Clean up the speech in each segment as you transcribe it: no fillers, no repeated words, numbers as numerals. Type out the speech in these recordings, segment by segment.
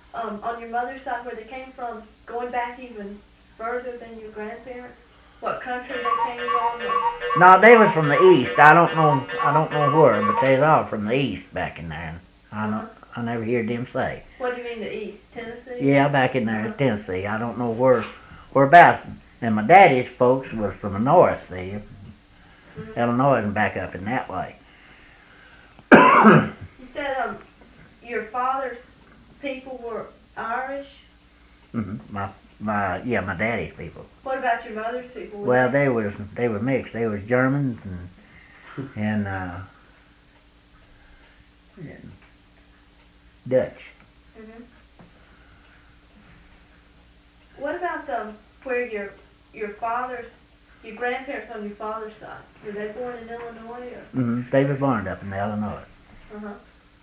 on your mother's side, where they came from, going back even further than your grandparents? What country they came from? No, they was from the east. I don't know where, but they was all from the east back in there. I never heard them say. What do you mean the east? Tennessee? Yeah, back in there, Tennessee. I don't know whereabouts. And my daddy's folks was from the north, see, Illinois and back up in that way. You said your father's people were Irish. My daddy's people. What about your mother's people? Well, they were mixed. They was Germans and Dutch. Mm-hmm. What about where your grandparents on your father's side? Were they born in Illinois or? They was born up in Illinois. Uh-huh.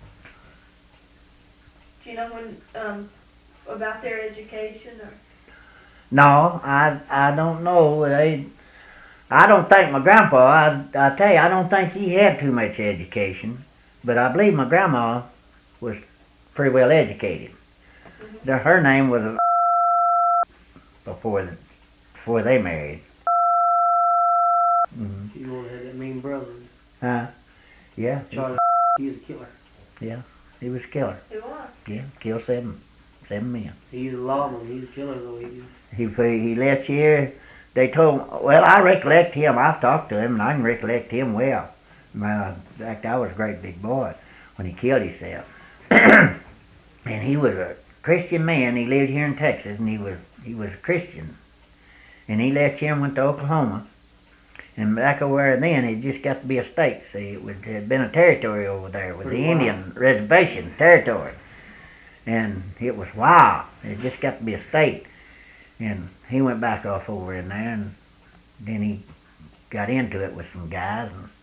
Do you know when about their education or? No, I don't know. I don't think my grandpa. I tell you, I don't think he had too much education, but I believe my grandma was pretty well educated. Her name was before they married. She only had that mean brother. Yeah. Charlie, he was a killer. Yeah, he was a killer. He was. Yeah, killed seven men. He was a lawman. He was a killer though. He left here. They told. Well, I recollect him. I've talked to him, and I can recollect him well. In fact, I was a great big boy when he killed himself. And he was a Christian man. He lived here in Texas, and he was a Christian. And he left here and went to Oklahoma. And back over then, it just got to be a state. See, it had been a territory over there with the Indian reservation territory. And it was wild. It just got to be a state. And he went back off over in there, and then he got into it with some guys, and